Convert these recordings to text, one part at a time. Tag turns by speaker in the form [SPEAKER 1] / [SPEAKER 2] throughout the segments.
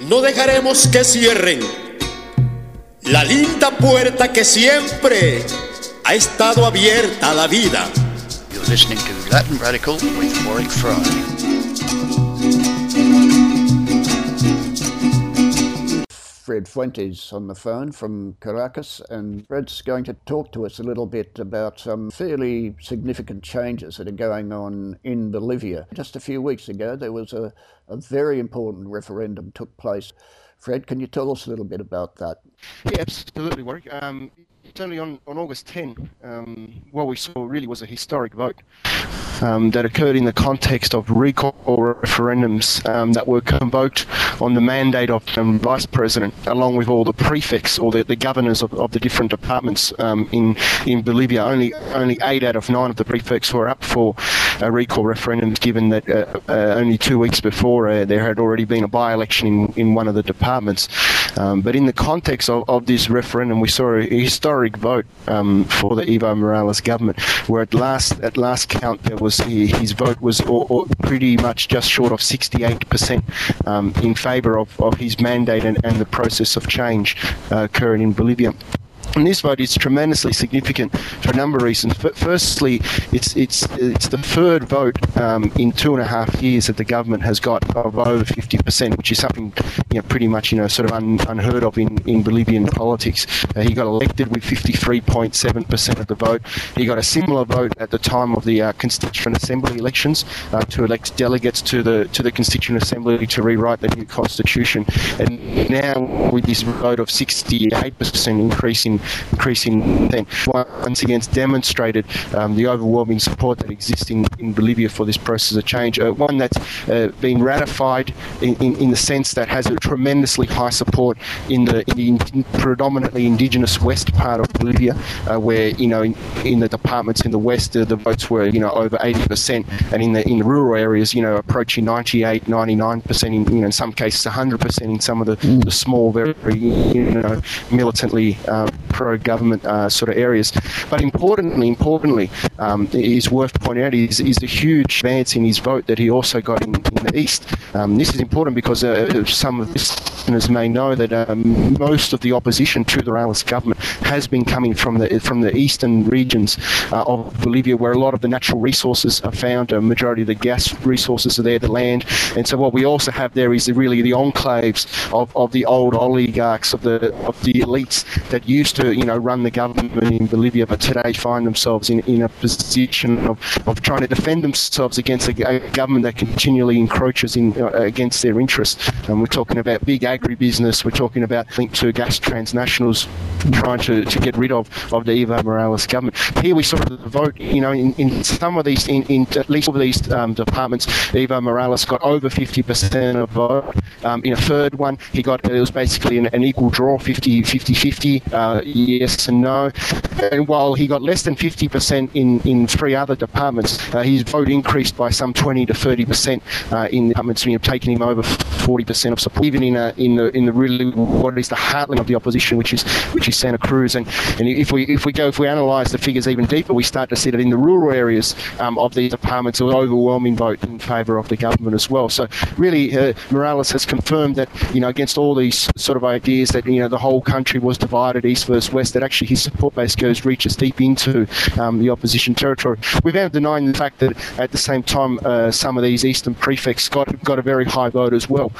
[SPEAKER 1] No dejaremos que cierren la linda puerta que siempre ha estado abierta a la vida.
[SPEAKER 2] You're listening to Latin Radical with Warwick Fry.
[SPEAKER 3] Fred Fuentes on the phone from Caracas, and Fred's going to talk to us a little bit about some fairly significant changes that are going on in Bolivia. Just a few weeks ago there was a very important referendum took place. Fred, can you tell us a little bit about that?
[SPEAKER 4] Yeah, absolutely, Warwick. It's only on August 10, what we saw really was a historic vote that occurred in the context of recall referendums that were convoked on the mandate of Vice President, along with all the prefects or the governors of the different departments in Bolivia. Only 8 out of 9 of the prefects were up for recall referendums, given that only 2 weeks before there had already been a by-election in one of the departments. But in the context of this referendum, we saw a historic vote for the Evo Morales government, where at last count there was his vote was pretty much just short of 68% in favour of his mandate and the process of change occurring in Bolivia. And this vote is tremendously significant for a number of reasons. But firstly, it's the third vote in 2.5 years that the government has got of over 50%, which is something pretty much sort of unheard of in Bolivian politics. He got elected with 53.7% of the vote. He got a similar vote at the time of the Constituent Assembly elections to elect delegates to the Constituent Assembly to rewrite the new constitution. And now with this vote of 68% increasing then once again demonstrated the overwhelming support that exists in Bolivia for this process of change. One that's been ratified in the sense that has a tremendously high support in the predominantly indigenous west part of Bolivia, where in the departments in the west the votes were over 80%, and in the rural areas approaching 98, 99%, in some cases 100% in some of the small, very militantly pro-government sort of areas. But importantly, is worth pointing out is the huge advance in his vote that he also got in the east. This is important because some of listeners may know that most of the opposition to the Morales government has been coming from the eastern regions of Bolivia, where a lot of the natural resources are found. A majority of the gas resources are there, the land, and so what we also have there is really the enclaves of the old oligarchs of the elites that used to run the government in Bolivia, but today find themselves in a position of trying to defend themselves against a government that continually encroaches against their interests. And we're talking about big agribusiness, we're talking about linked to gas transnationals trying to get rid of the Evo Morales government. Here we saw the vote, in some of these, in at least all of these departments, Evo Morales got over 50% of vote. In a third one, it was basically an equal draw, 50-50, yes and no. And while he got less than 50% in 3 other departments, his vote increased by some 20 to 30% in departments, taking him over 40% of support, even in the really what is the heartland of the opposition, which is Santa Cruz. And if we analyse the figures even deeper, we start to see that in the rural areas of these departments, there was an overwhelming vote in favour of the government as well. So really, Morales has confirmed that against all these sort of ideas that the whole country was divided east versus west, that actually his support base reaches deep into the opposition territory. Without denying the fact that at the same time some of these eastern prefects got a very high vote as well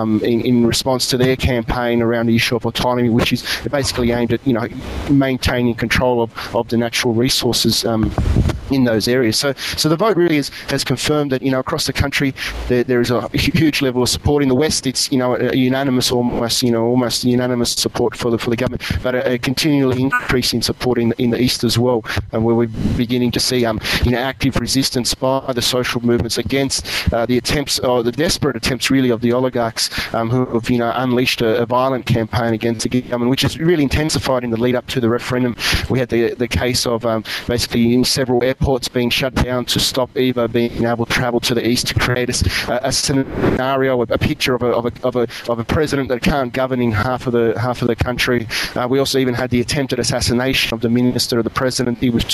[SPEAKER 4] in response to their campaign around the issue of autonomy, which is basically aimed at maintaining control of the natural resources in those areas. So the vote really has confirmed that across the country there is a huge level of support. In the West, it's a unanimous, almost unanimous support for the government, but a continually increasing support in the East as well, and where we're beginning to see active resistance by the social movements against the attempts, or the desperate attempts really, of the oligarchs who have unleashed a violent campaign against the government, which has really intensified in the lead up to the referendum. We had the case of basically in several airports airports being shut down to stop Evo being able to travel to the east, to create a scenario, a picture of a president that can't govern in half of the country. We also even had the attempted assassination of the minister of the presidency with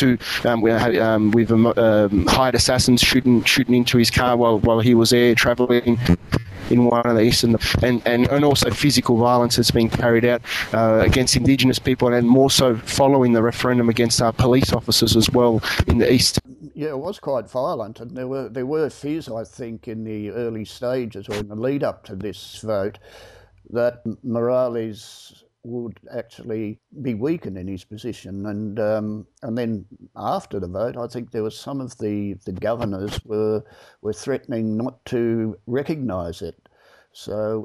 [SPEAKER 4] hired assassins shooting into his car while he was there travelling in one of the eastern, and also physical violence that's being carried out against Indigenous people, and more so following the referendum against our police officers as well in the east.
[SPEAKER 3] Yeah, it was quite violent, and there were fears, I think, in the early stages or in the lead up to this vote that Morales would actually be weakened in his position, and then after the vote, I think there was some of the governors were threatening not to recognise it. So,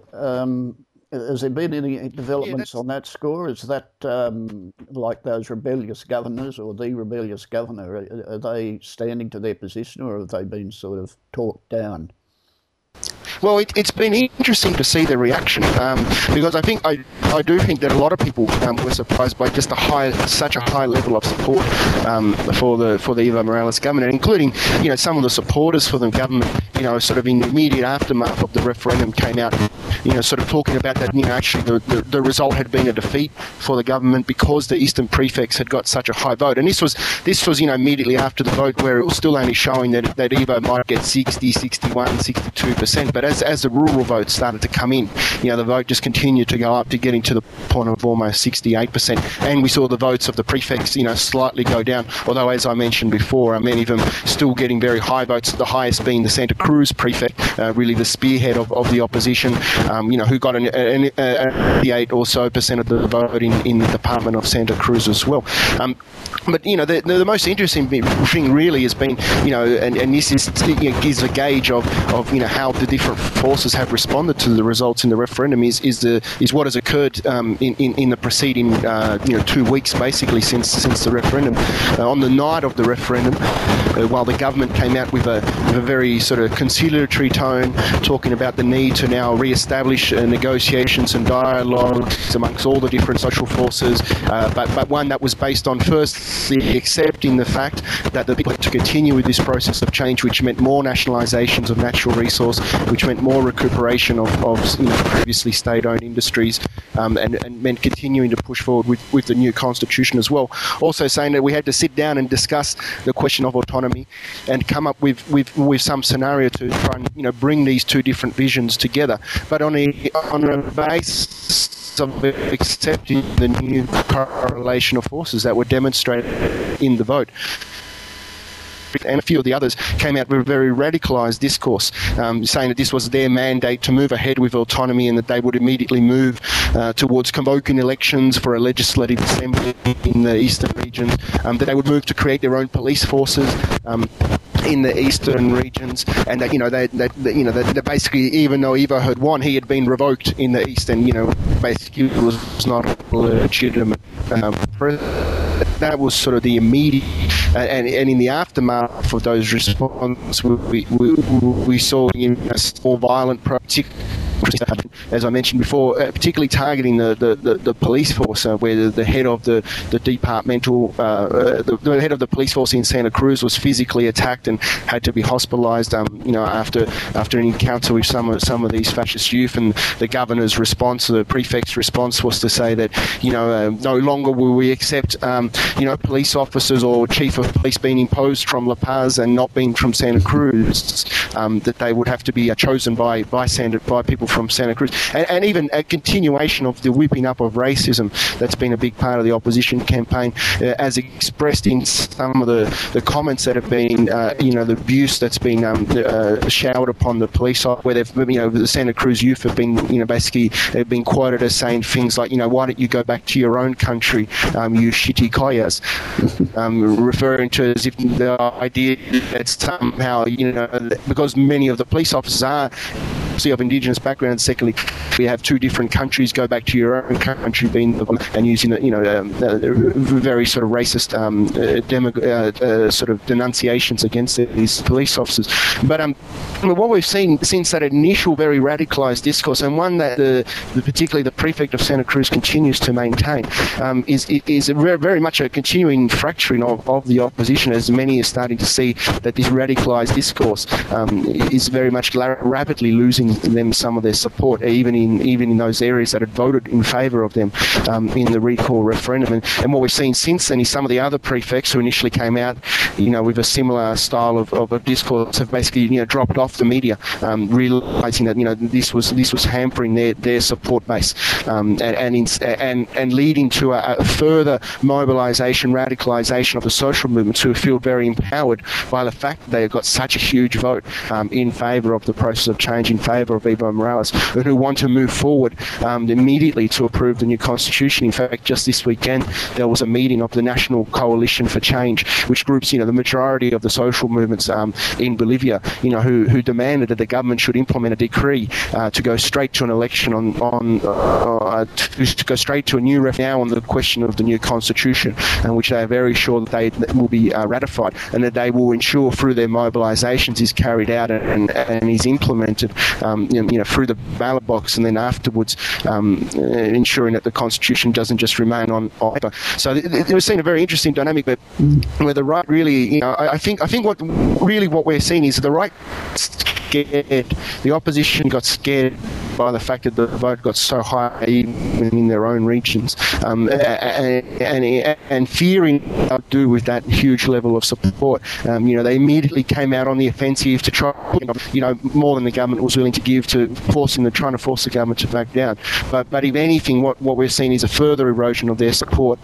[SPEAKER 3] has there been any developments on that score? Is that like those rebellious governors or the rebellious governor? Are they standing to their position, or have they been sort of talked down?
[SPEAKER 4] Well, it's been interesting to see the reaction because I do think that a lot of people were surprised by just such a high level of support for the Evo Morales government, including some of the supporters for the government. Sort of in the immediate aftermath of the referendum came out, sort of talking about that. Actually the result had been a defeat for the government because the eastern prefects had got such a high vote, and this was immediately after the vote, where it was still only showing that Evo might get 60, 61, 62%. But as the rural votes started to come in, the vote just continued to go up to getting to the point of almost 68%. And we saw the votes of the prefects, slightly go down. Although, as I mentioned before, many of them still getting very high votes. The highest being the Santa Cruz prefect, really the spearhead of the opposition, who got an 88 or so % of the vote in the Department of Santa Cruz as well. But the most interesting thing really has been, and this gives a gauge of how the different forces have responded to the results in the referendum is what has occurred in the preceding 2 weeks basically since the referendum. On the night of the referendum, while the government came out with a very sort of conciliatory tone, talking about the need to now re-establish negotiations and dialogues amongst all the different social forces, but one that was based on firstly accepting the fact that the people had to continue with this process of change, which meant more nationalisations of natural resource, which meant more recuperation of previously state-owned industries, and meant continuing to push forward with the new constitution as well. Also saying that we had to sit down and discuss the question of autonomy and come up with some scenario to try and bring these two different visions together, but on a basis of accepting the new correlation of forces that were demonstrated in the vote. And a few of the others came out with a very radicalised discourse, saying that this was their mandate to move ahead with autonomy, and that they would immediately move towards convoking elections for a legislative assembly in the eastern regions, that they would move to create their own police forces in the eastern regions, and that they basically, even though Evo had won, he had been revoked in the east, and basically was not a legitimate president. That was sort of the immediate, and in the aftermath of those responses, we saw more violent, as I mentioned before, particularly targeting the police force, where the head of the departmental, the head of the police force in Santa Cruz was physically attacked and had to be hospitalised, after an encounter with some of these fascist youth. And the governor's response, the prefect's response, was to say that no longer will we accept police officers or chief of police being imposed from La Paz and not being from Santa Cruz, that they would have to be chosen by people from Santa Cruz, and even a continuation of the whipping up of racism that's been a big part of the opposition campaign, as expressed in some of the comments that have been, the abuse that's been showered upon the police, where they've, the Santa Cruz youth have been, basically they've been quoted as saying things like, why don't you go back to your own country, you shitty koyas, referring to as if the idea that somehow, because many of the police officers are of Indigenous background. Secondly, we have two different countries. Go back to your own country, being and using very sort of racist sort of denunciations against these police officers. But what we've seen since that initial very radicalised discourse, and one that particularly the prefect of Santa Cruz continues to maintain, is very much a continuing fracturing of the opposition, as many are starting to see that this radicalised discourse is very much rapidly losing them some of their support, even in those areas that had voted in favour of them in the recall referendum. And what we've seen since then is some of the other prefects who initially came out, with a similar style of discourse have basically, dropped off the media, realising that, this was hampering their support base, and leading to a further mobilisation, radicalisation of the social movements, who feel very empowered by the fact that they have got such a huge vote in favour of the process of change, in favour of Evo Morales, and who want to move forward immediately to approve the new constitution. In fact, just this weekend there was a meeting of the National Coalition for Change, which groups the majority of the social movements in Bolivia, who demanded that the government should implement a decree to go straight to an election to go straight to a new referendum on the question of the new constitution, and which they are very sure that they will be ratified, and that they will ensure through their mobilisations is carried out and is implemented, through the ballot box, and then afterwards ensuring that the constitution doesn't just remain on paper. So we've seen a very interesting dynamic where the right really, I think what we're seeing is the right scared, the opposition got scared by the fact that the vote got so high even in their own regions, and fearing what to do with that huge level of support. They immediately came out on the offensive to try, more than the government was willing to give, to trying to force the government to back down. But if anything, what we're seeing is a further erosion of their support,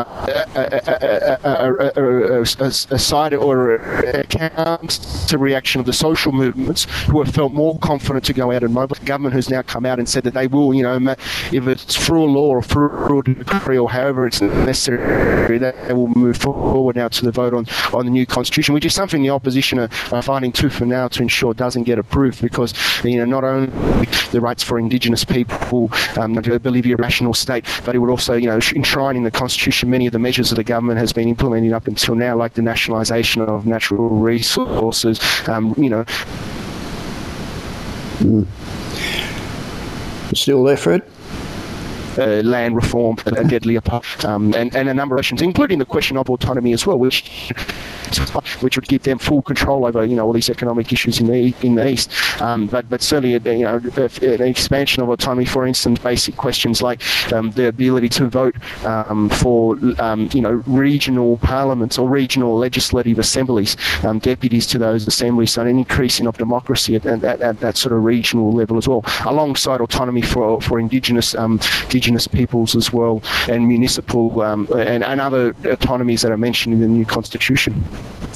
[SPEAKER 4] a side or a counter reaction of the social movements who have felt more confident to go out and mobilise. The government has now come out and said that they will, if it's through a law or through a decree or however it's necessary, that they will move forward now to the vote on the new constitution, which is something the opposition are fighting tooth and nail to ensure doesn't get approved, because not only the rights for indigenous people, Bolivia rational state, but it would also enshrine in the constitution many of the measures that the government has been implementing up until now, like the nationalisation of natural resources.
[SPEAKER 3] Still there, Fred?
[SPEAKER 4] Land reform, deadly apart, and a number of questions, including the question of autonomy as well, which would give them full control over all these economic issues in the east. But certainly an expansion of autonomy, for instance, basic questions like the ability to vote for regional parliaments or regional legislative assemblies, deputies to those assemblies, so an increasing of democracy at that sort of regional level as well, alongside autonomy for indigenous peoples as well, and municipal and other autonomies that are mentioned in the new constitution.